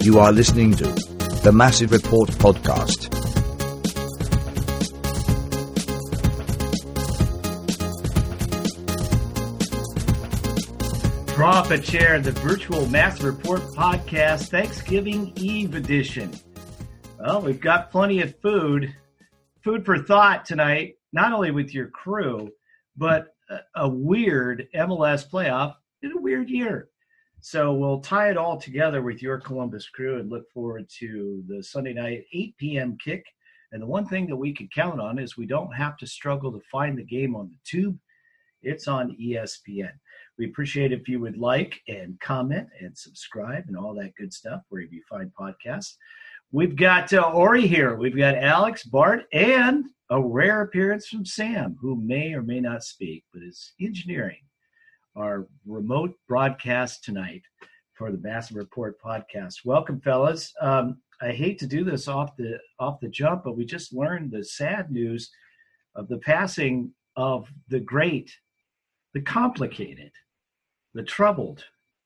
You are listening to the Massive Report podcast. Draw up a chair, the virtual Massive Report podcast, Thanksgiving Eve edition. Well, we've got plenty of food for thought tonight, not only with your crew, but a weird MLS playoff in a weird year. So we'll tie it all together with your Columbus crew and look forward to the Sunday night 8 p.m. kick. And the one thing that we can count on is we don't have to struggle to find the game on the tube. It's on ESPN. We appreciate if you would like and comment and subscribe and all that good stuff wherever you find podcasts. We've got Ori here. We've got Alex, Bart, and a rare appearance from Sam, who may or may not speak, but is engineering our remote broadcast tonight for the Massive Report podcast. Welcome, fellas. I hate to do this off the jump, but we just learned the sad news of the passing of the great, the complicated, the troubled,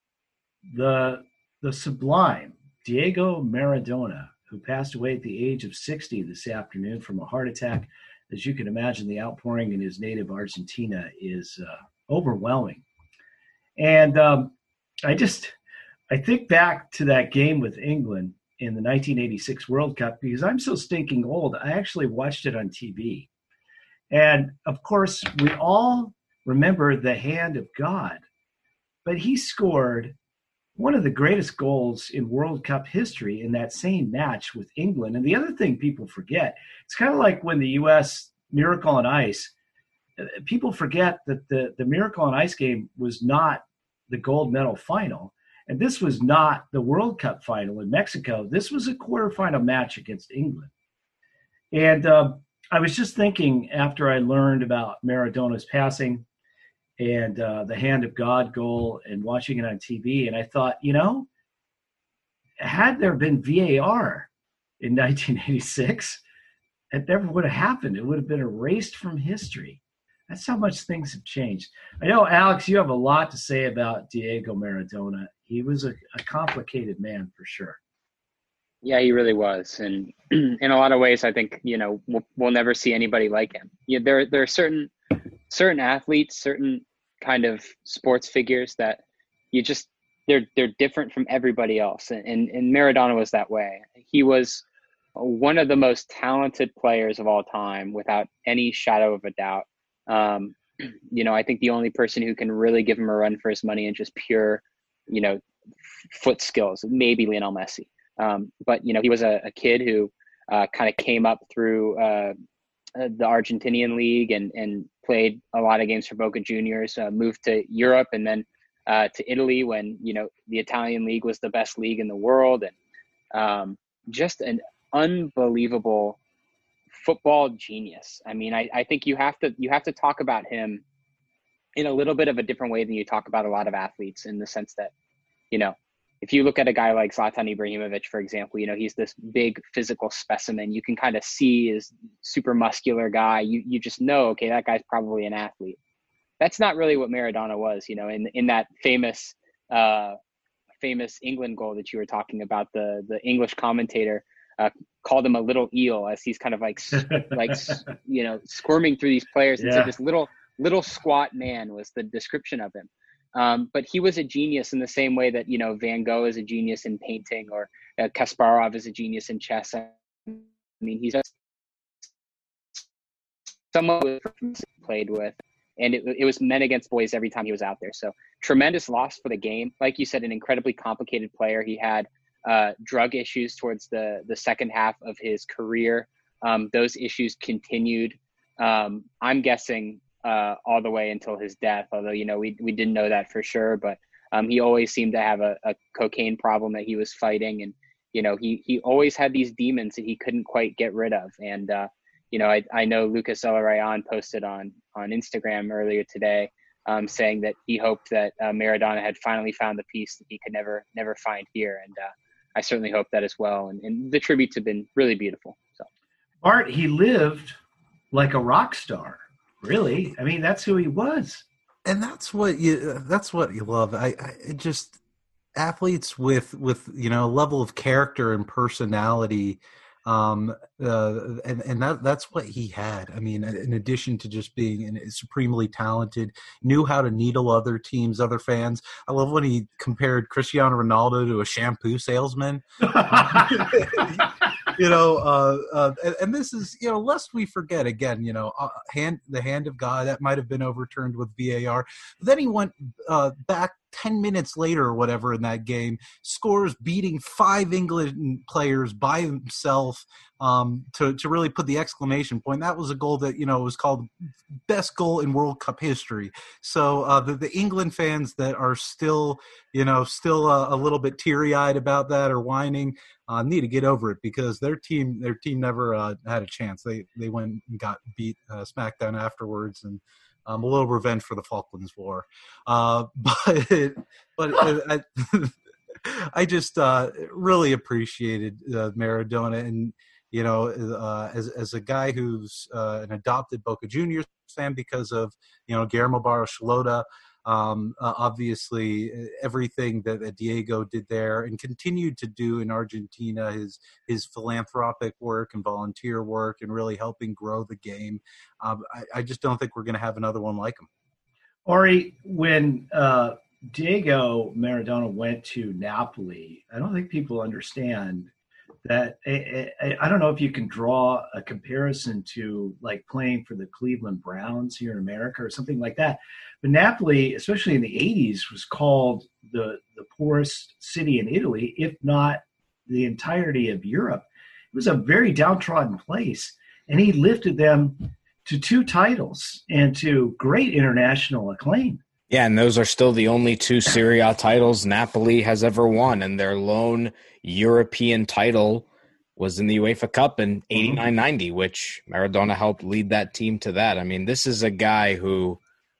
the sublime Diego Maradona, who passed away at the age of 60 this afternoon from a heart attack. As you can imagine, the outpouring in his native Argentina is overwhelming. And I think back to that game with England in the 1986 World Cup because I'm so stinking old. I actually watched it on TV. And, of course, we all remember the hand of God. But he scored one of the greatest goals in World Cup history in that same match with England. And the other thing people forget, it's kind of like when the U.S. Miracle on Ice, people forget that the Miracle on Ice game was not the gold medal final. And this was not the World Cup final in Mexico. This was a quarterfinal match against England. And I was just thinking after I learned about Maradona's passing and the Hand of God goal and watching it on TV, and I thought, had there been VAR in 1986, it never would have happened. It would have been erased from history. That's how much things have changed. I know, Alex, you have a lot to say about Diego Maradona. He was a complicated man for sure. Yeah, he really was. And in a lot of ways, I think, we'll never see anybody like him. There are certain athletes, certain kind of sports figures that they're different from everybody else. And Maradona was that way. He was one of the most talented players of all time without any shadow of a doubt. I think the only person who can really give him a run for his money and just pure, foot skills, maybe Lionel Messi. But he was a kid who kind of came up through the Argentinian league and played a lot of games for Boca Juniors, moved to Europe and then to Italy when, the Italian league was the best league in the world. And just an unbelievable football genius. I mean, I think you have to talk about him in a little bit of a different way than you talk about a lot of athletes, in the sense that, if you look at a guy like Zlatan Ibrahimovic, for example, he's this big physical specimen. You can kind of see his super muscular guy. You just know, okay, that guy's probably an athlete. That's not really what Maradona was, in that famous England goal that you were talking about. The English commentator called him a little eel as he's kind of like squirming through these players. And said this little squat man was the description of him. But he was a genius in the same way that, Van Gogh is a genius in painting, or Kasparov is a genius in chess. I mean, he's someone who played with, and it was men against boys every time he was out there. So tremendous loss for the game. Like you said, an incredibly complicated player. He had drug issues towards the second half of his career. Those issues continued. I'm guessing all the way until his death, although, we didn't know that for sure, but he always seemed to have a cocaine problem that he was fighting. And, he always had these demons that he couldn't quite get rid of. And, I know Lucas Elarayan posted on Instagram earlier today saying that he hoped that Maradona had finally found the peace that he could never find here. And I certainly hope that as well. And the tributes have been really beautiful. So, Art, he lived like a rock star. Really? I mean, that's who he was. And that's what you love. athletes with level of character and personality, and that's what he had. I mean, in addition to just being supremely talented, knew how to needle other teams, other fans. I love when he compared Cristiano Ronaldo to a shampoo salesman. And this is, lest we forget again, the hand of God that might have been overturned with VAR. But then he went back 10 minutes later or whatever in that game, scores beating 5 England players by himself, to really put the exclamation point. That was a goal that, was called best goal in World Cup history. So the England fans that are still a little bit teary-eyed about that or whining, need to get over it, because their team never had a chance. They went and got beat smackdown afterwards, and a little revenge for the Falklands War. But I just really appreciated Maradona, and as a guy who's an adopted Boca Juniors fan because of Guillermo Barros Xilota. Obviously, everything that Diego did there and continued to do in Argentina, his philanthropic work and volunteer work, and really helping grow the game. I just don't think we're going to have another one like him. Ori, when Diego Maradona went to Napoli, I don't think people understand that. I don't know if you can draw a comparison to like playing for the Cleveland Browns here in America or something like that. But Napoli, especially in the 80s, was called the poorest city in Italy, if not the entirety of Europe. It was a very downtrodden place, and he lifted them to 2 titles and to great international acclaim. Yeah, and those are still the only 2 Serie A titles Napoli has ever won, and their lone European title was in the UEFA Cup in 89-90, which Maradona helped lead that team to that. I mean, this is a guy who,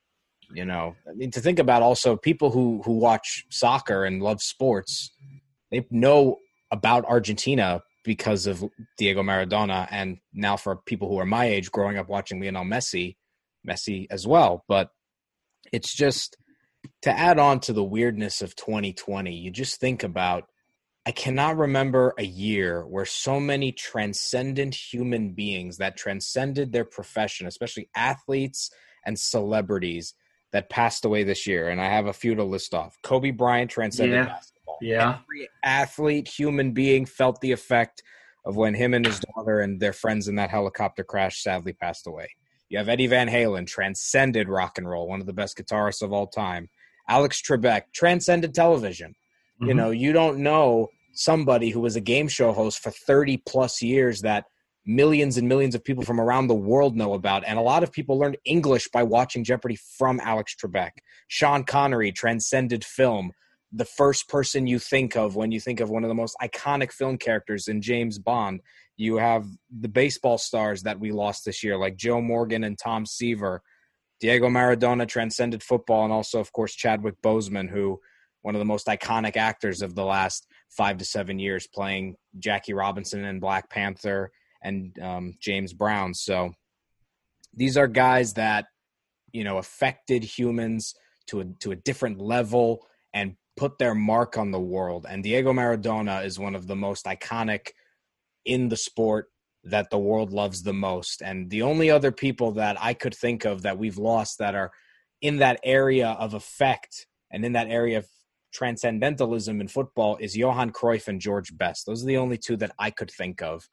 to think about also people who watch soccer and love sports, they know about Argentina because of Diego Maradona, and now for people who are my age growing up watching Lionel Messi as well. But it's just to add on to the weirdness of 2020, you just think about, I cannot remember a year where so many transcendent human beings that transcended their profession, especially athletes and celebrities, that passed away this year. And I have a few to list off. Kobe Bryant transcended basketball. Yeah. Every athlete, human being felt the effect of when him and his daughter and their friends in that helicopter crash sadly passed away. You have Eddie Van Halen, transcended rock and roll, one of the best guitarists of all time. Alex Trebek, transcended television. Mm-hmm. You don't know somebody who was a game show host for 30 plus years that millions and millions of people from around the world know about. And a lot of people learned English by watching Jeopardy from Alex Trebek. Sean Connery transcended film. The first person you think of when you think of one of the most iconic film characters in James Bond. You have the baseball stars that we lost this year, like Joe Morgan and Tom Seaver. Diego Maradona transcended football, and also, of course, Chadwick Boseman, who one of the most iconic actors of the last 5 to 7 years, playing Jackie Robinson in Black Panther and James Brown. So these are guys that, affected humans to a different level and put their mark on the world. And Diego Maradona is one of the most iconic in the sport that the world loves the most. And the only other people that I could think of that we've lost that are in that area of effect and in that area of transcendentalism in football is Johan Cruyff and George Best. Those are the only 2 that I could think of.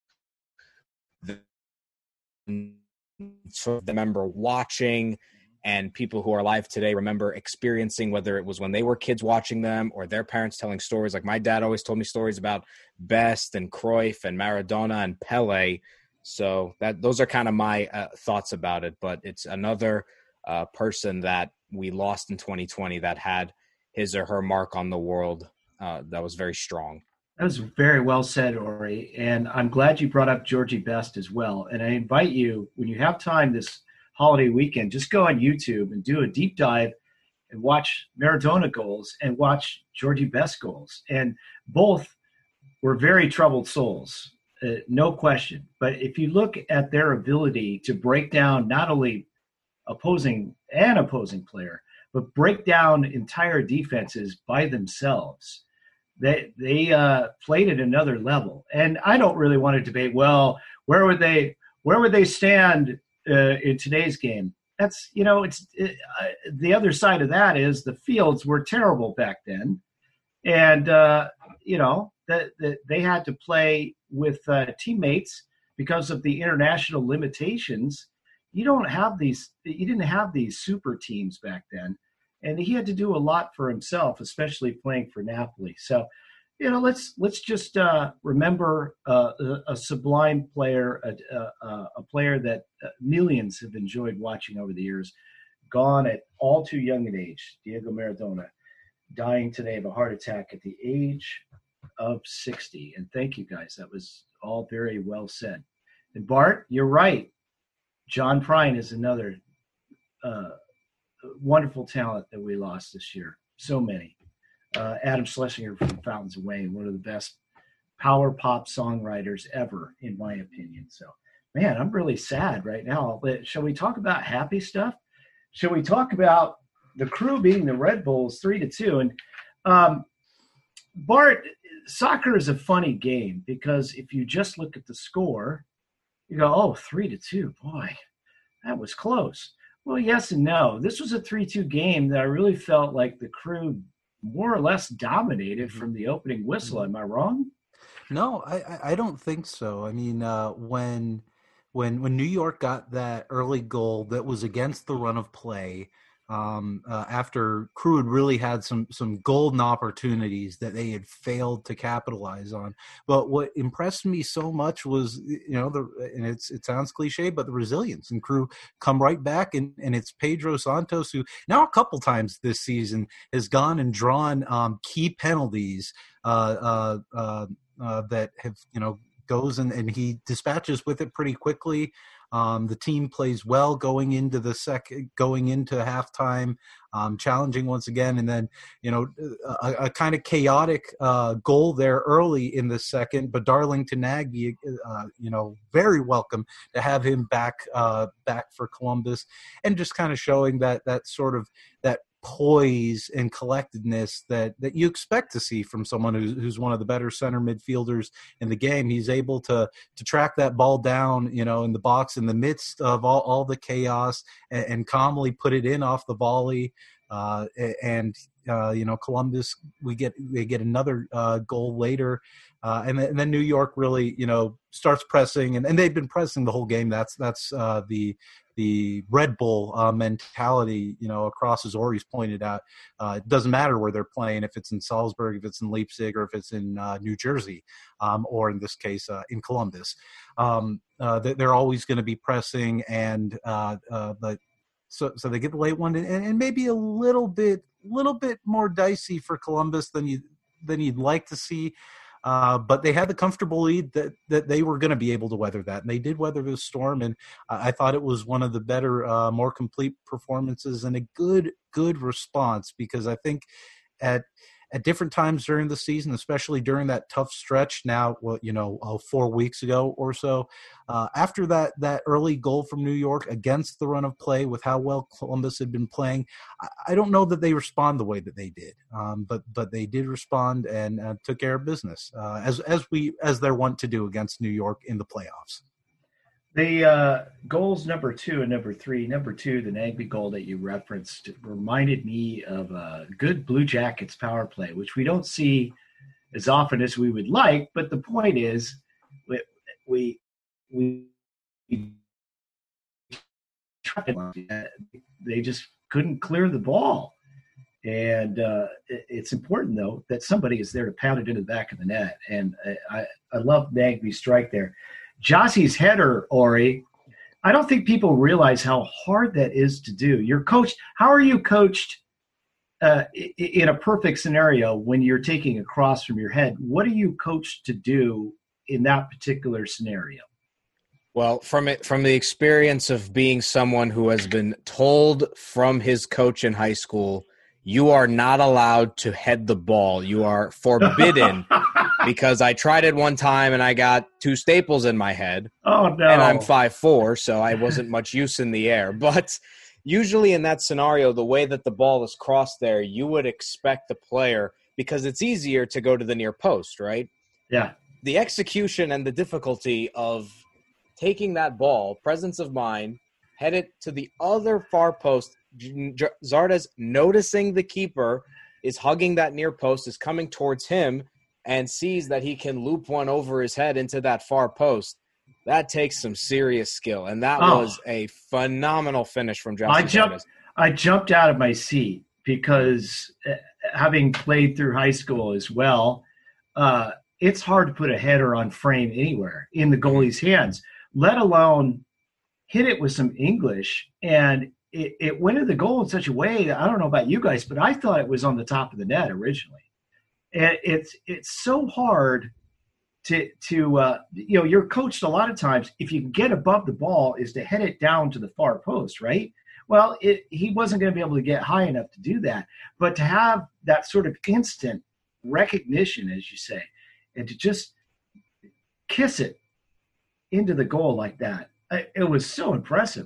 So the remember watching, and people who are alive today remember experiencing, whether it was when they were kids watching them or their parents telling stories. Like my dad always told me stories about Best and Cruyff and Maradona and Pele. So those are kind of my thoughts about it. But it's another person that we lost in 2020 that had his or her mark on the world that was very strong. That was very well said, Ori. And I'm glad you brought up Georgie Best as well. And I invite you, when you have time this holiday weekend, just go on YouTube and do a deep dive and watch Maradona goals and watch Georgie Best goals. And both were very troubled souls, no question. But if you look at their ability to break down not only opposing player, but break down entire defenses by themselves. They played at another level. And I don't really want to debate, well, where would they stand in today's game? That's, the other side of that is the fields were terrible back then. And, they had to play with teammates because of the international limitations. You didn't have these super teams back then. And he had to do a lot for himself, especially playing for Napoli. So, let's just remember a sublime player, a player that millions have enjoyed watching over the years, gone at all too young an age, Diego Maradona, dying today of a heart attack at the age of 60. And thank you, guys. That was all very well said. And Bart, you're right. John Prine is another wonderful talent that we lost this year. So many. Adam Schlesinger from Fountains of Wayne, one of the best power pop songwriters ever, in my opinion. So, man, I'm really sad right now. Shall we talk about happy stuff? Shall we talk about the Crew beating the Red Bulls 3-2? And Bart, soccer is a funny game because if you just look at the score, you go, oh, 3-2, boy, that was close. Well, yes and no. This was a 3-2 game that I really felt like the Crew more or less dominated from the opening whistle. Am I wrong? No, I don't think so. I mean, when New York got that early goal that was against the run of play, after Crew had really had some golden opportunities that they had failed to capitalize on. But what impressed me so much was, and it sounds cliche, but the resilience, and Crew come right back, and it's Pedro Santos, who now a couple times this season has gone and drawn key penalties that have, goes and he dispatches with it pretty quickly. The team plays well going into halftime, challenging once again, and then a kind of chaotic goal there early in the second. But Darlington Nagbe, very welcome to have him back for Columbus, and just kind of showing that sort of that poise and collectedness that you expect to see from someone who's one of the better center midfielders in the game. He's able to track that ball down, in the box in the midst of all the chaos and calmly put it in off the volley. Columbus, they get another goal later. And then New York really, starts pressing, and they've been pressing the whole game. That's the Red Bull mentality, across, as Ori's pointed out. It doesn't matter where they're playing, if it's in Salzburg, if it's in Leipzig, or if it's in New Jersey, or in this case, in Columbus. They're always going to be pressing, and but so they get the late one, and maybe a little bit more dicey for Columbus than you'd like to see. But they had the comfortable lead that they were going to be able to weather that, and they did weather the storm. And I thought it was one of the better, more complete performances, and a good response, because I think at different times during the season, especially during that tough stretch now, 4 weeks ago or so, after that early goal from New York against the run of play, with how well Columbus had been playing, I don't know that they respond the way that they did, but they did respond and took care of business, as they're wont to do against New York in the playoffs. The goals number 2 and number 3. Number 2, the Nagbe goal that you referenced, reminded me of a good Blue Jackets power play, which we don't see as often as we would like. But the point is, we they just couldn't clear the ball. And it's important, though, that somebody is there to pound it into the back of the net. And I love Nagbe's strike there. Jossie's header, Ori, I don't think people realize how hard that is to do. You're coached. How are you coached in a perfect scenario when you're taking a cross from your head? What are you coached to do in that particular scenario? Well, from the experience of being someone who has been told from his coach in high school, you are not allowed to head the ball. You are forbidden. Because I tried it one time and I got 2 staples in my head. Oh, no. And I'm 5'4", so I wasn't much use in the air. But usually in that scenario, the way that the ball is crossed there, you would expect the player, because it's easier to go to the near post, right? Yeah. The execution and the difficulty of taking that ball, presence of mind, head it to the other far post. Zardes noticing the keeper is hugging that near post, is coming towards him, and sees that he can loop one over his head into that far post. That takes some serious skill, and that was a phenomenal finish from Justin Zardes. I jumped out of my seat because having played through high school as well, it's hard to put a header on frame anywhere in the goalie's hands, let alone hit it with some English. And it went in the goal in such a way, I don't know about you guys, but I thought it was on the top of the net originally. And it's so hard to you're coached a lot of times, if you get above the ball, is to head it down to the far post, right? Well, he wasn't going to be able to get high enough to do that. But to have that sort of instant recognition, as you say, and to just kiss it into the goal like that, it was so impressive.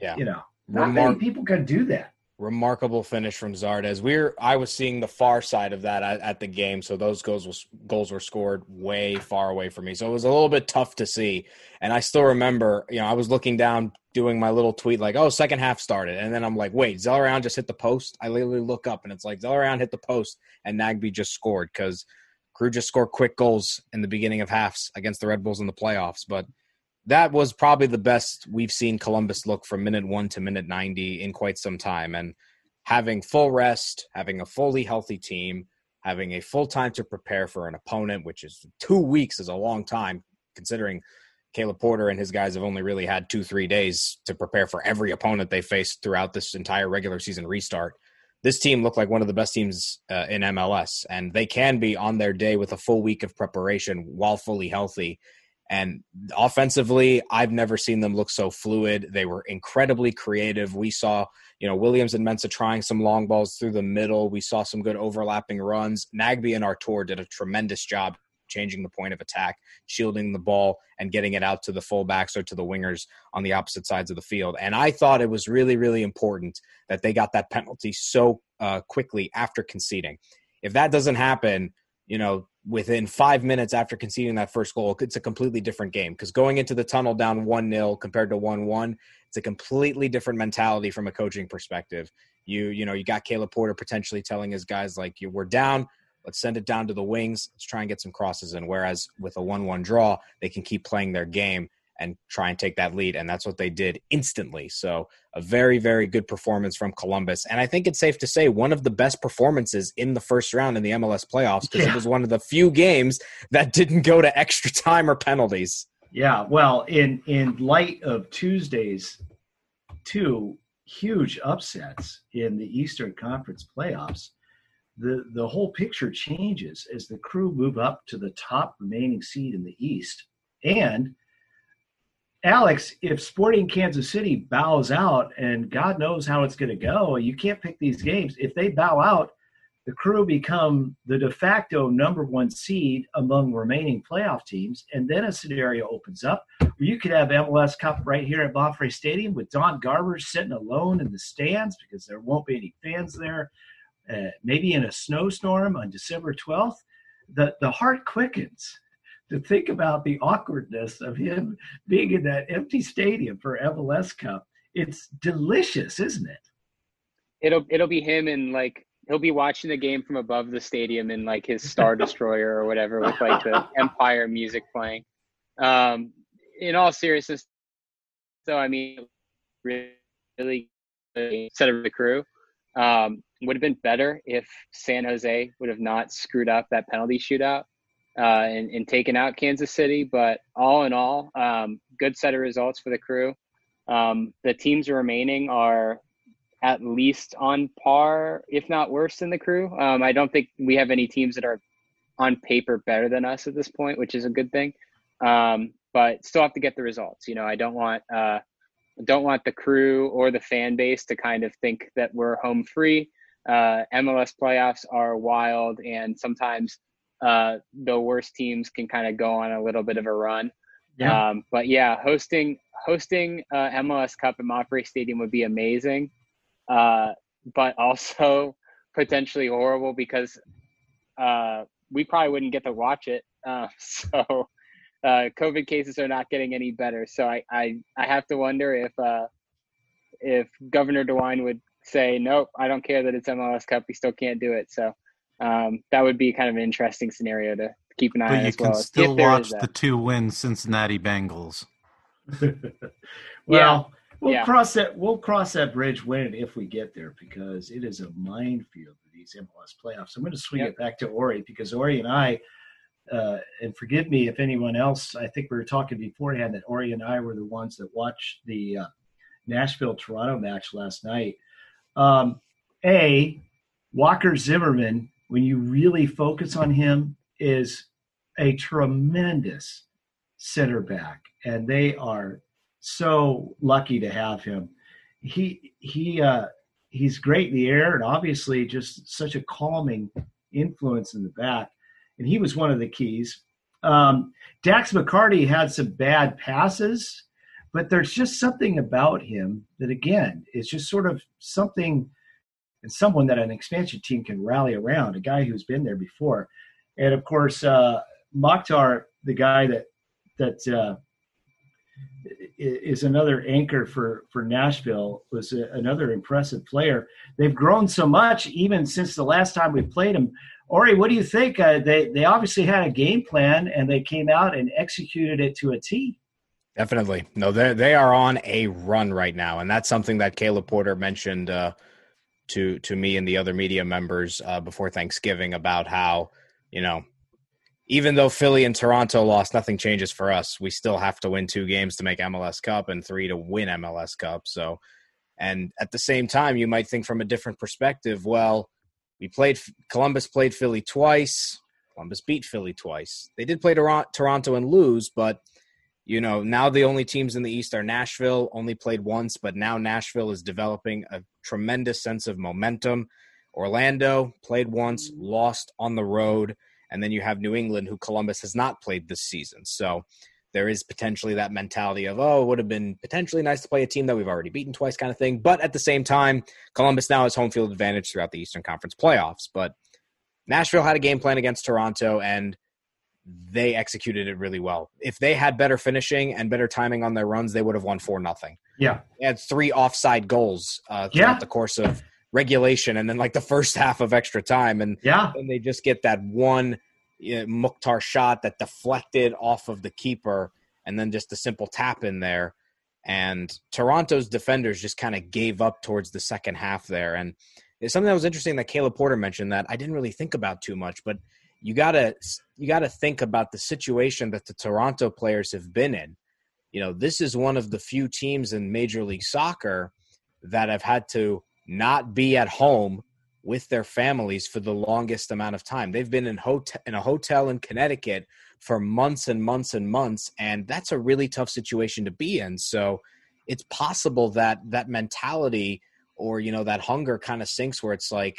Not many people can do that. Remarkable finish from Zardes. I was seeing the far side of that at the game, so those goals were scored way far away from me. So it was a little bit tough to see. And I still remember, I was looking down, doing my little tweet like, oh, second half started. And then I'm like, wait, Zellerand just hit the post? I literally look up, and it's like Zellerand hit the post, and Nagbe just scored, because Crew just scored quick goals in the beginning of halves against the Red Bulls in the playoffs. But that was probably the best we've seen Columbus look from minute 1 to minute 90 in quite some time. And having full rest, having a fully healthy team, having a full time to prepare for an opponent, which is 2 weeks is a long time, considering Caleb Porter and his guys have only really had 2-3 days to prepare for every opponent they faced throughout this entire regular season restart. This team looked like one of the best teams in MLS, and they can be on their day with a full week of preparation while fully healthy. And offensively, I've never seen them look so fluid. They were incredibly creative. We saw, Williams and Mensah trying some long balls through the middle. We saw some good overlapping runs. Nagbe and Artur did a tremendous job changing the point of attack, shielding the ball, and getting it out to the fullbacks or to the wingers on the opposite sides of the field. And I thought it was really, really important that they got that penalty so quickly after conceding. If that doesn't happen, within 5 minutes after conceding that first goal, it's a completely different game, because going into the tunnel down 1-0 compared to 1-1, it's a completely different mentality from a coaching perspective. You got Caleb Porter potentially telling his guys, like, we're down, let's send it down to the wings, let's try and get some crosses in. Whereas with a 1-1 draw, they can keep playing their game and try and take that lead, and that's what they did instantly. So a very, very good performance from Columbus. And I think it's safe to say one of the best performances in the first round in the MLS playoffs, because it was one of the few games that didn't go to extra time or penalties. Yeah, well, in light of Tuesday's 2 huge upsets in the Eastern Conference playoffs, the whole picture changes as the Crew move up to the top remaining seed in the East. And Alex, if Sporting Kansas City bows out, and God knows how it's going to go, you can't pick these games. If they bow out, the Crew become the de facto number 1 seed among remaining playoff teams. And then a scenario opens up where you could have MLS Cup right here at Bonfrey Stadium with Don Garber sitting alone in the stands because there won't be any fans there. Maybe in a snowstorm on December 12th. The heart quickens to think about the awkwardness of him being in that empty stadium for MLS Cup. It's delicious, isn't it? It'll be him, and like he'll be watching the game from above the stadium in like his Star Destroyer or whatever with like the Empire music playing. In all seriousness, so I mean, really set of the Crew. Would have been better if San Jose would have not screwed up that penalty shootout and taken out Kansas City. But all in all, good set of results for the Crew. The teams remaining are at least on par, if not worse than the Crew. I don't think we have any teams that are on paper better than us at this point, which is a good thing. But still have to get the results. I don't want the Crew or the fan base to kind of think that we're home free. MLS playoffs are wild, and sometimes the worst teams can kind of go on a little bit of a run. Yeah. But yeah, hosting MLS Cup at Monterey Stadium would be amazing. but also potentially horrible because we probably wouldn't get to watch it. So COVID cases are not getting any better. So I have to wonder if Governor DeWine would say, nope, I don't care that it's MLS Cup. We still can't do it. So that would be kind of an interesting scenario to keep an eye on But you as well. can still watch the 2-win Cincinnati Bengals. Well, Yeah. We'll cross that bridge when and if we get there, because it is a minefield of these MLS playoffs. I'm going to swing it back to Ori, because Ori and I, and forgive me if anyone else, I think we were talking beforehand that Ori and I were the ones that watched the Nashville-Toronto match last night. Walker Zimmerman, when you really focus on him, is a tremendous center back, and they are so lucky to have him. He's great in the air, and obviously just such a calming influence in the back. And he was one of the keys. Dax McCarty had some bad passes, but there's just something about him that, again, is just sort of something and someone that an expansion team can rally around, a guy who's been there before. And, of course, Mokhtar, the guy that is another anchor for Nashville, was another impressive player. They've grown so much even since the last time we played them. Ori, what do you think? They obviously had a game plan, and they came out and executed it to a T. Definitely. No, they are on a run right now, and that's something that Caleb Porter mentioned to me and the other media members before Thanksgiving about how, even though Philly and Toronto lost, nothing changes for us. We still have to win 2 games to make MLS Cup and 3 to win MLS Cup. So, and at the same time, you might think from a different perspective, well, Columbus played Philly twice. Columbus beat Philly twice. They did play Toronto and lose, but, now the only teams in the East are Nashville, only played once, but now Nashville is developing a tremendous sense of momentum. Orlando played once, lost on the road. And then you have New England, who Columbus has not played this season. So there is potentially that mentality of, it would have been potentially nice to play a team that we've already beaten twice kind of thing. But at the same time, Columbus now has home field advantage throughout the Eastern Conference playoffs. But Nashville had a game plan against Toronto, and they executed it really well. If they had better finishing and better timing on their runs, they would have won 4-0. Yeah. They had 3 offside goals throughout the course of regulation and then the first half of extra time. And then they just get that one Mukhtar shot that deflected off of the keeper and then just a simple tap in there. And Toronto's defenders just kind of gave up towards the second half there. And it's something that was interesting that Caleb Porter mentioned that I didn't really think about too much, but you gotta think about the situation that the Toronto players have been in. This is one of the few teams in Major League Soccer that have had to not be at home with their families for the longest amount of time. They've been in a hotel in Connecticut for months and months and months, and that's a really tough situation to be in. So it's possible that that mentality or, that hunger kind of sinks where it's like,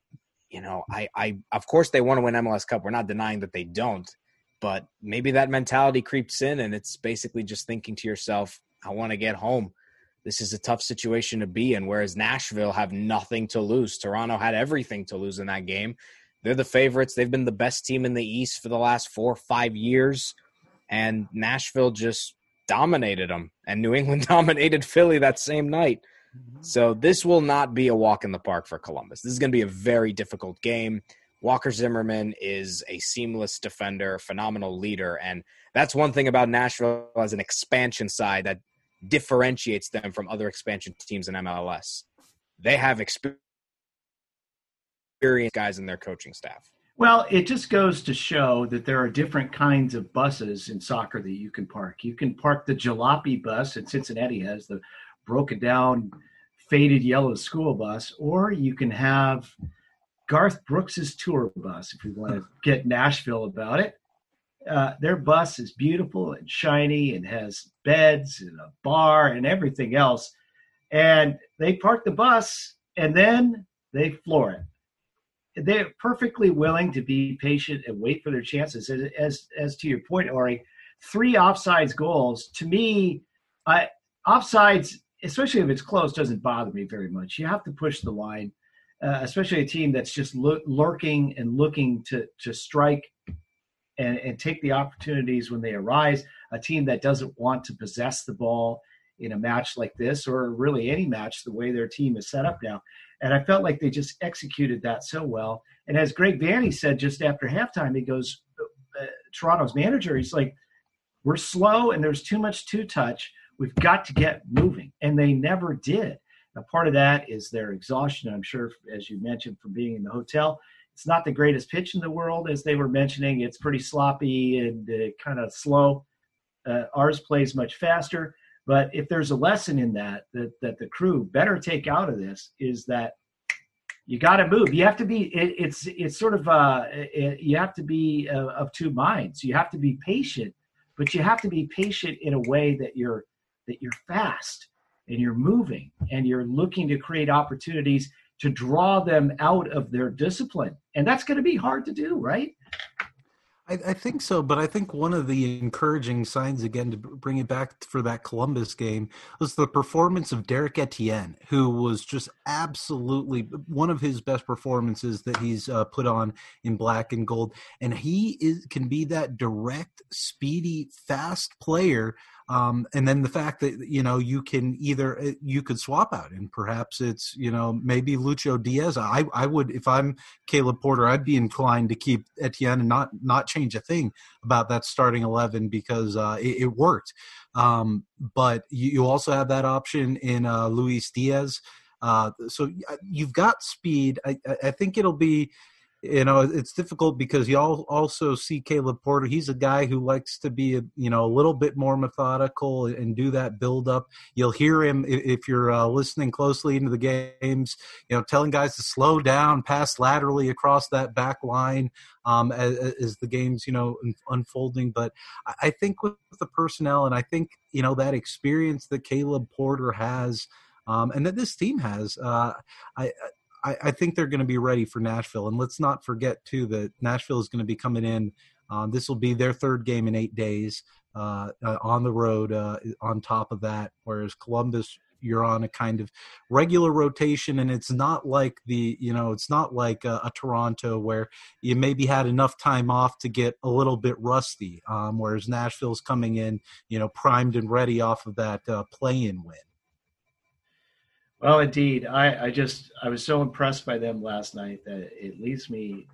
of course they want to win MLS Cup. We're not denying that they don't, but maybe that mentality creeps in and it's basically just thinking to yourself, I want to get home. This is a tough situation to be in, whereas Nashville have nothing to lose. Toronto had everything to lose in that game. They're the favorites. They've been the best team in the East for the last 4 or 5 years, and Nashville just dominated them, and New England dominated Philly that same night. So this will not be a walk in the park for Columbus. This is going to be a very difficult game. Walker Zimmerman is a seamless defender, phenomenal leader, and that's one thing about Nashville as an expansion side that differentiates them from other expansion teams in MLS. They have experienced guys in their coaching staff. Well, it just goes to show that there are different kinds of buses in soccer that you can park. You can park the jalopy bus, and Cincinnati has the broken down, faded yellow school bus, or you can have Garth Brooks's tour bus, if we want to get Nashville about it. Their bus is beautiful and shiny and has beds and a bar and everything else. And they park the bus and then they floor it. They're perfectly willing to be patient and wait for their chances. As to your point, Ori, 3 offsides goals. To me, offsides especially if it's close, doesn't bother me very much. You have to push the line, especially a team that's just lurking and looking to strike and take the opportunities when they arise. A team that doesn't want to possess the ball in a match like this, or really any match, the way their team is set up now. And I felt like they just executed that so well. And as Greg Vanney said just after halftime, he goes, Toronto's manager, he's like, we're slow and there's too much two-touch. We've got to get moving. And they never did. Now, part of that is their exhaustion, I'm sure, as you mentioned, from being in the hotel. It's not the greatest pitch in the world, as they were mentioning. It's pretty sloppy and kind of slow. Ours plays much faster. But if there's a lesson in that the crew better take out of this, is that you got to move. You have to be. It's sort of you have to be of two minds. You have to be patient, but you have to be patient in a way that you're fast and you're moving and you're looking to create opportunities to draw them out of their discipline, and that's going to be hard to do, right? I think so, but I think one of the encouraging signs, again, to bring it back for that Columbus game, was the performance of Derek Etienne, who was just absolutely one of his best performances that he's put on in black and gold. And he can be that direct, speedy, fast player. And then the fact that, you can you could swap out, and perhaps it's, maybe Lucho Diaz. I would, if I'm Caleb Porter, I'd be inclined to keep Etienne and not change a thing about that starting 11, because it worked. But you also have that option in Luis Diaz. So you've got speed. I think it'll be, it's difficult because you also see Caleb Porter. He's a guy who likes to be, a little bit more methodical and do that build up. You'll hear him if you're listening closely into the games, telling guys to slow down, pass laterally across that back line as the game's, unfolding. But I think with the personnel, and I think, that experience that Caleb Porter has, and that this team has, I think they're going to be ready for Nashville. And let's not forget, too, that Nashville is going to be coming in. This will be their third game in 8 days on the road on top of that, whereas Columbus, you're on a kind of regular rotation, and it's not like it's not like a Toronto where you maybe had enough time off to get a little bit rusty, whereas Nashville's coming in, primed and ready off of that play-in win. Well, indeed, I was so impressed by them last night that it leaves me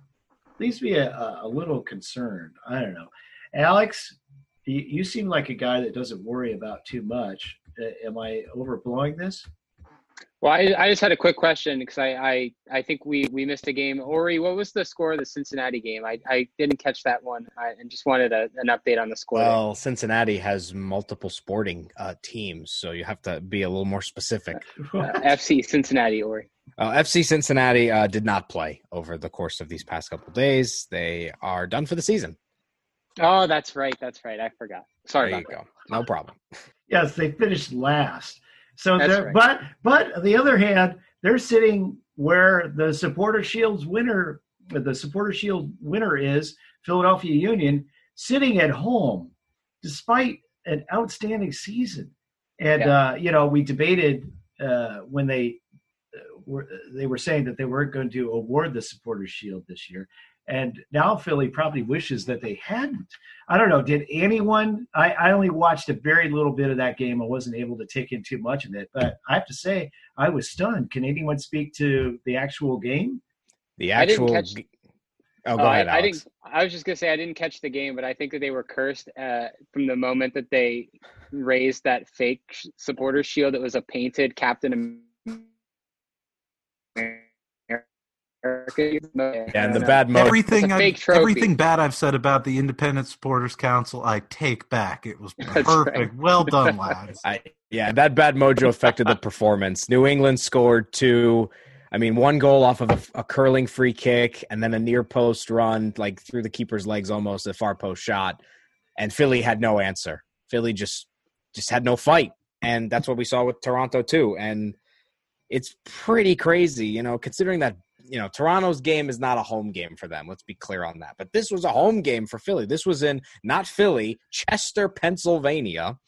a little concerned. I don't know, Alex, you seem like a guy that doesn't worry about too much. Am I overblowing this? Well, I just had a quick question, because I think we missed a game. Ori, what was the score of the Cincinnati game? I didn't catch that one, and just wanted an update on the score. Well, Cincinnati has multiple sporting teams, so you have to be a little more specific. FC Cincinnati, Ori. FC Cincinnati did not play over the course of these past couple of days. They are done for the season. Oh, that's right. I forgot. Sorry there you go. No problem. Yes, they finished last. So, right. but on the other hand, they're sitting where the Supporter Shield winner is Philadelphia Union, sitting at home, despite an outstanding season. And we debated when they were saying that they weren't going to award the Supporter Shield this year. And now Philly probably wishes that they hadn't. I don't know. Did anyone – I only watched a very little bit of that game. I wasn't able to take in too much of it. But I have to say, I was stunned. Can anyone speak to the actual game? The actual – go ahead, Alex. I was just going to say I didn't catch the game, but I think that they were cursed from the moment that they raised that fake supporter shield that was a painted Captain America. And the bad mode. Everything bad I've said about the Independent Supporters Council, I take back. It was perfect. Right. Well done, lads. That bad mojo affected the performance. New England scored 2. I mean, 1 goal off of a curling free kick, and then a near post run, like through the keeper's legs, almost a far post shot. And Philly had no answer. Philly just had no fight, and that's what we saw with Toronto too. And it's pretty crazy, considering that. Toronto's game is not a home game for them. Let's be clear on that. But this was a home game for Philly. This was in, not Philly, Chester, Pennsylvania.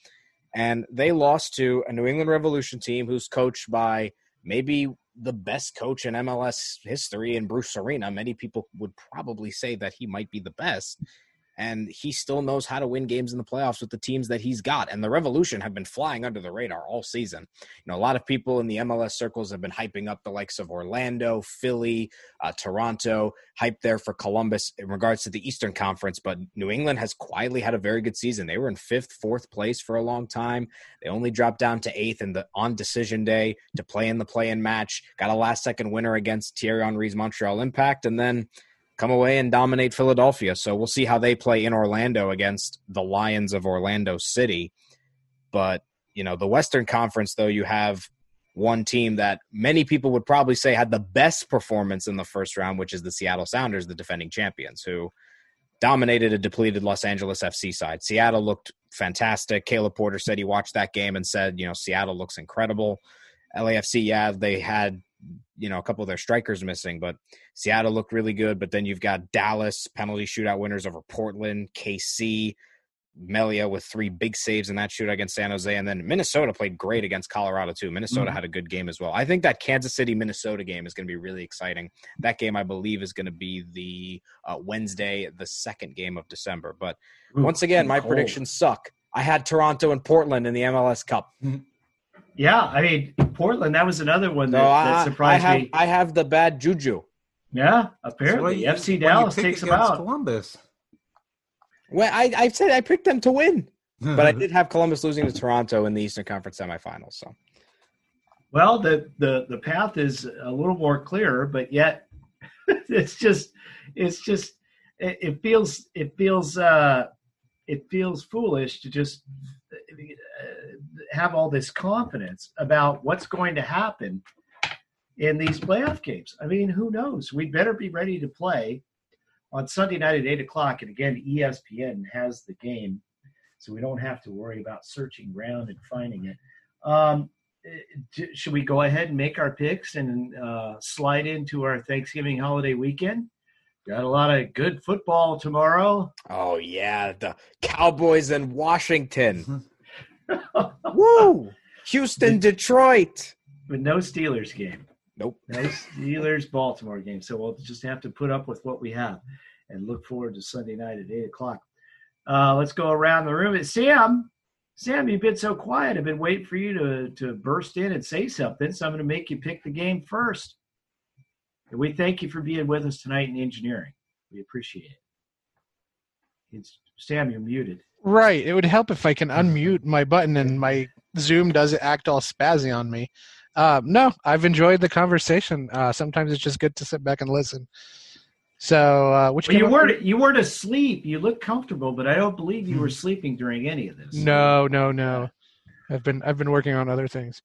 And they lost to a New England Revolution team who's coached by maybe the best coach in MLS history in Bruce Arena. Many people would probably say that he might be the best. And he still knows how to win games in the playoffs with the teams that he's got. And the Revolution have been flying under the radar all season. You know, a lot of people in the MLS circles have been hyping up the likes of Orlando, Philly, Toronto, hyped there for Columbus in regards to the Eastern Conference. But New England has quietly had a very good season. They were in 5th, 4th place for a long time. They only dropped down to 8th on decision day to play in the play-in match. Got a last-second winner against Thierry Henry's Montreal Impact. And then come away and dominate Philadelphia. So we'll see how they play in Orlando against the Lions of Orlando City. But, you know, the Western Conference, though, you have one team that many people would probably say had the best performance in the first round, which is the Seattle Sounders, the defending champions, who dominated a depleted Los Angeles FC side. Seattle looked fantastic. Caleb Porter said he watched that game and said, you know, Seattle looks incredible. LAFC, yeah, they had, you know, a couple of their strikers missing, but Seattle looked really good. But then you've got Dallas, penalty shootout winners over Portland, KC, Melia with 3 big saves in that shootout against San Jose. And then Minnesota played great against Colorado too. Minnesota had a good game as well. I think that Kansas City-Minnesota game is going to be really exciting. That game, I believe, is going to be the Wednesday, the 2nd game of December. But once again, my predictions suck. I had Toronto and Portland in the MLS Cup. Yeah, I mean, Portland, that was another one that surprised me. I have the bad juju. Yeah, apparently. FC Dallas takes them out. Columbus. Well, I said I picked them to win, but I did have Columbus losing to Toronto in the Eastern Conference semifinals. So, well, the path is a little more clear, but yet it feels foolish to just have all this confidence about what's going to happen in these playoff games. I mean, who knows? We better be ready to play on Sunday night at 8 o'clock. And again, ESPN has the game, so we don't have to worry about searching around and finding it. Should we go ahead and make our picks and slide into our Thanksgiving holiday weekend? Got a lot of good football tomorrow. Oh, yeah, the Cowboys in Washington. Woo! Houston, Detroit. But no Steelers game. Nope. No Steelers-Baltimore game. So we'll just have to put up with what we have and look forward to Sunday night at 8 o'clock. Let's go around the room. Sam, you've been so quiet. I've been waiting for you to burst in and say something, so I'm going to make you pick the game first. And we thank you for being with us tonight in engineering. We appreciate it. Sam, you're muted. Right. It would help if I can unmute my button and my Zoom doesn't act all spazzy on me. No, I've enjoyed the conversation. Sometimes it's just good to sit back and listen. So, you weren't asleep. You look comfortable, but I don't believe you were sleeping during any of this. No. I've been working on other things.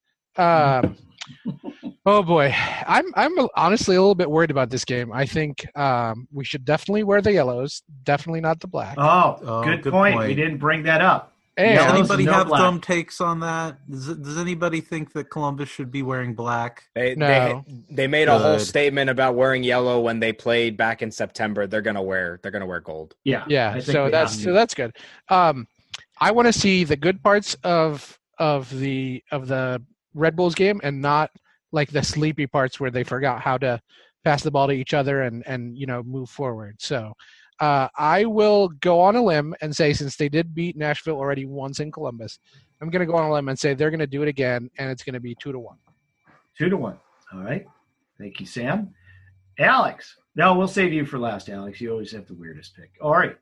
Oh boy, I'm honestly a little bit worried about this game. I think we should definitely wear the yellows, definitely not the black. Oh, good point. We didn't bring that up. Hey, does anybody have dumb takes on that? Does anybody think that Columbus should be wearing black? They made a whole statement about wearing yellow when they played back in September. They're gonna wear gold. Yeah. So that's good. I want to see the good parts of the Red Bulls game and not like the sleepy parts where they forgot how to pass the ball to each other and move forward. So I will go on a limb and say, since they did beat Nashville already once in Columbus, I'm going to go on a limb and say they're going to do it again, and it's going to be 2-1. 2-1. All right. Thank you, Sam. Alex. No, we'll save you for last, Alex. You always have the weirdest pick. All right.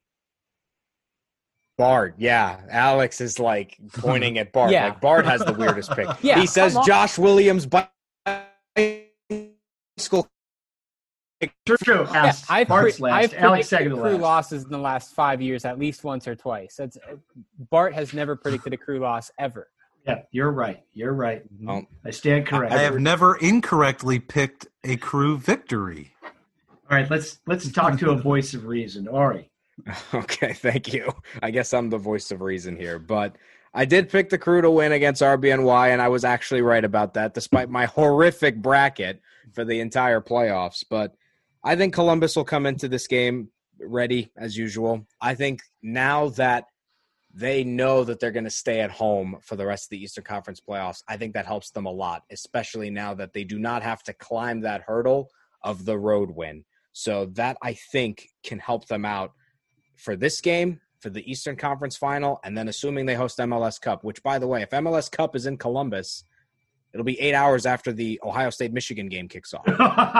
Bart, yeah. Alex is like pointing at Bart. Yeah. Like Bart has the weirdest pick. Yeah, he says Josh Williams bicycle. True. I've Alex second to crew last. losses in the last 5 years at least once or twice. Bart has never predicted a crew loss ever. Yeah, you're right. Oh. I stand corrected. I have never incorrectly picked a crew victory. All right, let's talk to a voice of reason. Ari. Okay, thank you. I guess I'm the voice of reason here, but I did pick the crew to win against RBNY, and I was actually right about that, despite my horrific bracket for the entire playoffs. But I think Columbus will come into this game ready, as usual. I think now that they know that they're going to stay at home for the rest of the Eastern Conference playoffs. I think that helps them a lot, especially now that they do not have to climb that hurdle of the road win. So that, I think, can help them out for this game, for the Eastern Conference final, and then assuming they host MLS Cup, which, by the way, if MLS Cup is in Columbus, it'll be 8 hours after the Ohio State-Michigan game kicks off.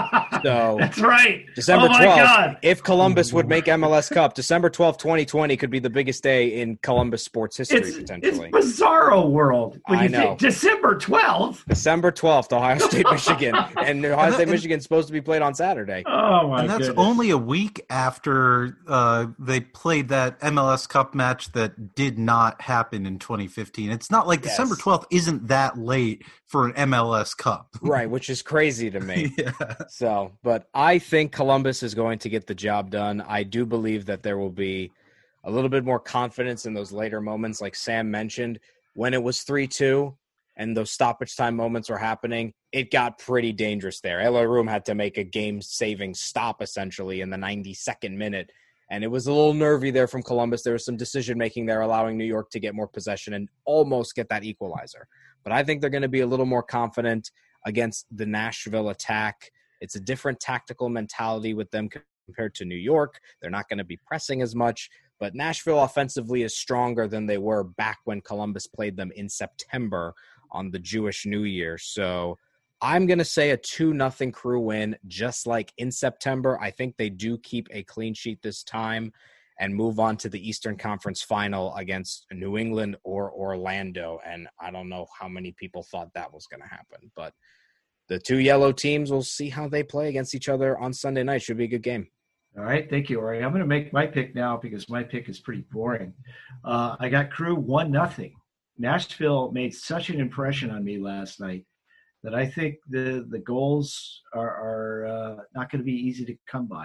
So that's right. December 12th, God. if Columbus would make MLS Cup, December 12th, 2020 could be the biggest day in Columbus sports history, potentially. It's bizarro world. When I you know. think December 12th. December 12th, Ohio State-Michigan. And Ohio State-Michigan is supposed to be played on Saturday. Oh, my And that's goodness. only a week after they played that MLS Cup match that did not happen in 2015. It's not like Yes. December 12th isn't that late for an MLS Cup. Right, which is crazy to me. Yeah. So, but I think Columbus is going to get the job done. I do believe that there will be a little bit more confidence in those later moments, like Sam mentioned. When it was 3-2 and those stoppage time moments were happening, it got pretty dangerous there. Eloy Room had to make a game-saving stop, essentially, in the 92nd minute. And it was a little nervy there from Columbus. There was some decision-making there, allowing New York to get more possession and almost get that equalizer. But I think they're going to be a little more confident against the Nashville attack. It's a different tactical mentality with them compared to New York. They're not going to be pressing as much. But Nashville offensively is stronger than they were back when Columbus played them in September on the Jewish New Year. So I'm going to say a 2-0 Crew win, just like in September. I think they do keep a clean sheet this time and move on to the Eastern Conference final against New England or Orlando. And I don't know how many people thought that was going to happen. But the two yellow teams, we'll see how they play against each other on Sunday night. Should be a good game. All right. Thank you, Ori. I'm going to make my pick now because my pick is pretty boring. I got Crew 1-0. Nashville made such an impression on me last night that I think the goals are not going to be easy to come by.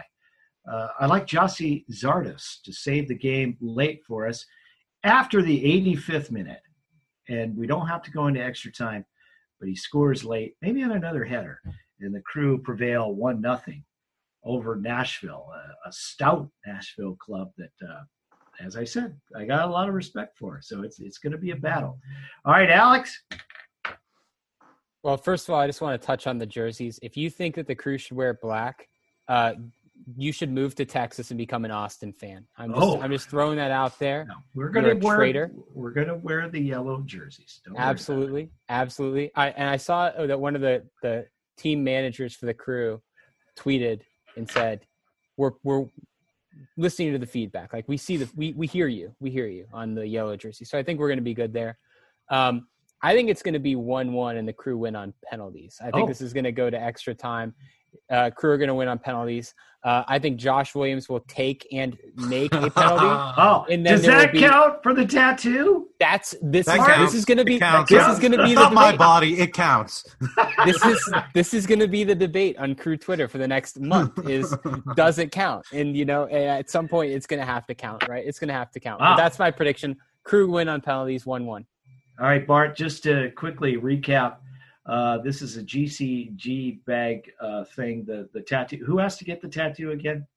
I like Jossie Zardes to save the game late for us after the 85th minute. And we don't have to go into extra time, but he scores late, maybe on another header. And the Crew prevail 1-0 over Nashville, a stout Nashville club that, as I said, I got a lot of respect for. So it's going to be a battle. All right, Alex. Well, first of all, I just want to touch on the jerseys. If you think that the Crew should wear black, you should move to Texas and become an Austin fan. I'm just throwing that out there. No, we're going to wear the yellow jerseys. Don't Absolutely. I saw that one of the team managers for the Crew tweeted and said, "We're listening to the feedback. Like we see we hear you on the yellow jersey." So I think we're going to be good there. I think it's going to be 1-1 and the Crew win on penalties. I think this is going to go to extra time. Crew are going to win on penalties. I think Josh Williams will take and make a penalty. And then does that count for the tattoo? This is going to be not my body. It counts. This is going to be the debate on Crew Twitter for the next month. Does it count? And at some point it's going to have to count, right? It's going to have to count. But that's my prediction. Crew win on penalties, 1-1. All right, Bart. Just to quickly recap. This is a GCG bag thing, the tattoo. Who has to get the tattoo again?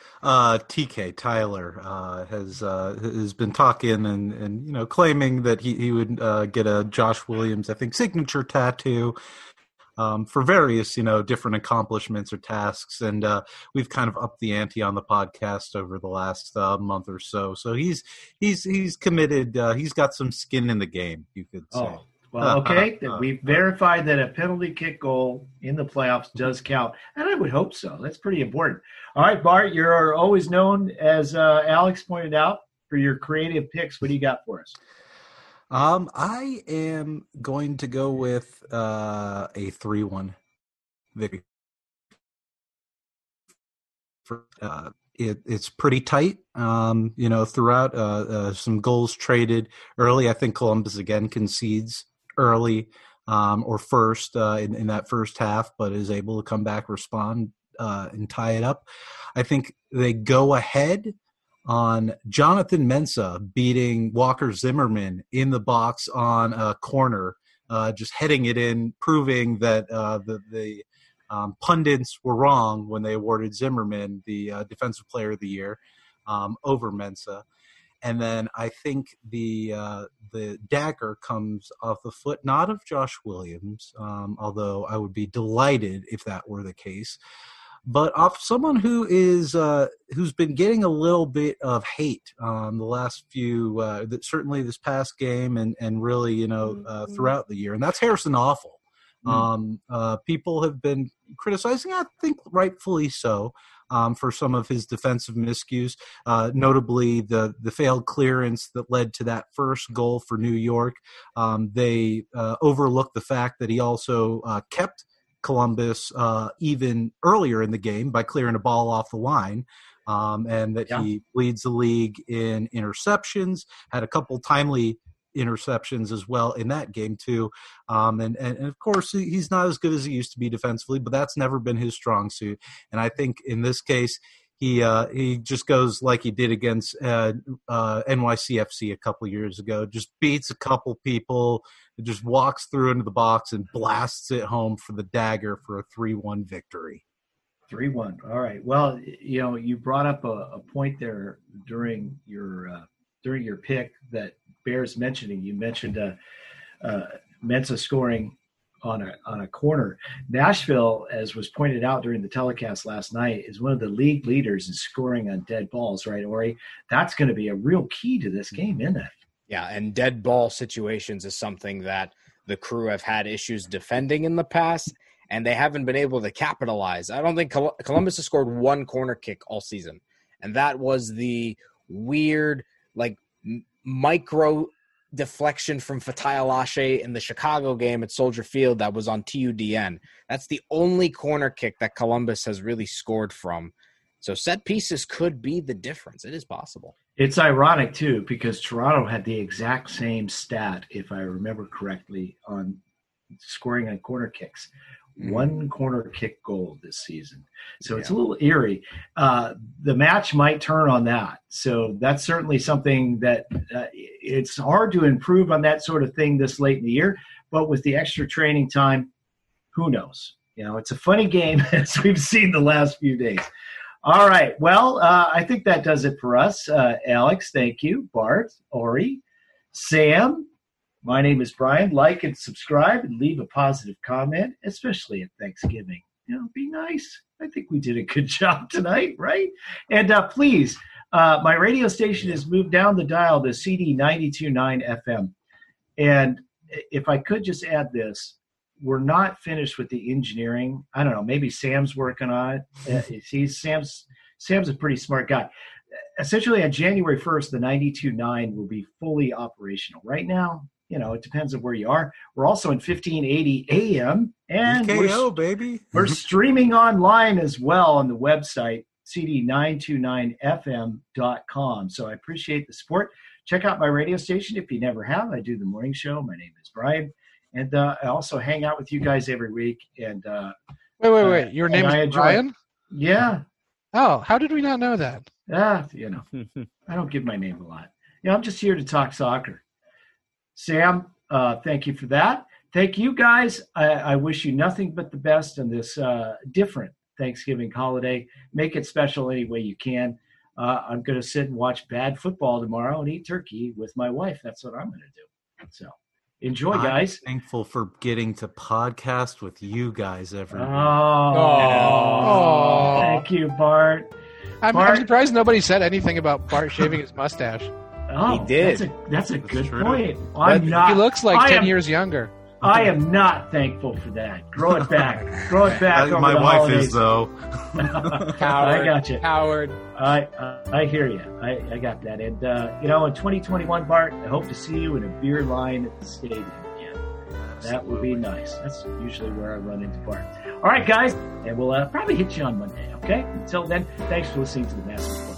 TK Tyler has been talking and claiming that he would get a Josh Williams, I think, signature tattoo for various different accomplishments or tasks, and we've kind of upped the ante on the podcast over the last month or so. So he's committed. He's got some skin in the game, you could say. Oh. Well, okay, we verified that a penalty kick goal in the playoffs does count, and I would hope so. That's pretty important. All right, Bart, you're always known, as Alex pointed out, for your creative picks. What do you got for us? I am going to go with a 3-1 victory. It's pretty tight, throughout some goals traded early. I think Columbus again concedes early or first in that first half, but is able to come back, respond, and tie it up. I think they go ahead on Jonathan Mensah beating Walker Zimmerman in the box on a corner, just heading it in, proving that the pundits were wrong when they awarded Zimmerman the Defensive Player of the Year over Mensah. And then I think the dagger comes off the foot, not of Josh Williams, although I would be delighted if that were the case, but off someone who is who's been getting a little bit of hate the last few, certainly this past game and really throughout the year, and that's Harrison Awful. People have been criticizing, I think rightfully so, for some of his defensive miscues, notably the failed clearance that led to that first goal for New York. They overlooked the fact that he also kept Columbus even earlier in the game by clearing a ball off the line, and that he leads the league in interceptions, had a couple timely interceptions as well in that game too, and of course he's not as good as he used to be defensively, but that's never been his strong suit. And I think in this case he just goes like he did against NYCFC a couple years ago, just beats a couple people, just walks through into the box and blasts it home for the dagger for a 3-1 victory. 3-1. All right. Well, you brought up a point there during your pick that bears mentioning. You mentioned Mensah scoring on a corner. Nashville, as was pointed out during the telecast last night, is one of the league leaders in scoring on dead balls, right, Ori? That's going to be a real key to this game, isn't it? Yeah, and dead ball situations is something that the Crew have had issues defending in the past, and they haven't been able to capitalize. I don't think Columbus has scored one corner kick all season, and that was the weird, micro deflection from Fatai Alashe in the Chicago game at Soldier Field that was on TUDN. That's the only corner kick that Columbus has really scored from. So set pieces could be the difference. It is possible. It's ironic, too, because Toronto had the exact same stat, if I remember correctly, on scoring on corner kicks. One corner kick goal this season. So it's a little eerie. The match might turn on that. So that's certainly something that it's hard to improve on that sort of thing this late in the year. But with the extra training time, who knows? It's a funny game as we've seen the last few days. All right. Well, I think that does it for us. Alex, thank you. Bart, Ori, Sam. My name is Brian. Like and subscribe and leave a positive comment, especially at Thanksgiving. Be nice. I think we did a good job tonight, right? And please, my radio station has moved down the dial to CD 92.9 FM. And if I could just add this, we're not finished with the engineering. I don't know. Maybe Sam's working on it. Sam's a pretty smart guy. Essentially, on January 1st, the 92.9 will be fully operational. Right now, it depends on where you are. We're also in 1580 AM, and we're streaming online as well on the website, cd929fm.com. So I appreciate the support. Check out my radio station if you never have. I do the morning show. My name is Brian, and I also hang out with you guys every week. And wait. Your name is Brian? Yeah. Oh, how did we not know that? I don't give my name a lot. I'm just here to talk soccer. Sam, thank you for that. Thank you, guys. I wish you nothing but the best on this different Thanksgiving holiday. Make it special any way you can. I'm going to sit and watch bad football tomorrow and eat turkey with my wife. That's what I'm going to do. So enjoy, guys. I'm thankful for getting to podcast with you guys every week. Oh, thank you, Bart. I'm surprised nobody said anything about Bart shaving his mustache. Oh, he did. That's a good point. He looks like 10 years younger. I am not thankful for that. Grow it back. Grow it back. My wife holidays. is, though. I got you. Howard. I hear you. I got that. And, in 2021, Bart, I hope to see you in a beer line at the stadium again. That would be nice. That's usually where I run into Bart. All right, guys. And we'll probably hit you on Monday, okay? Until then, thanks for listening to the Massive Report.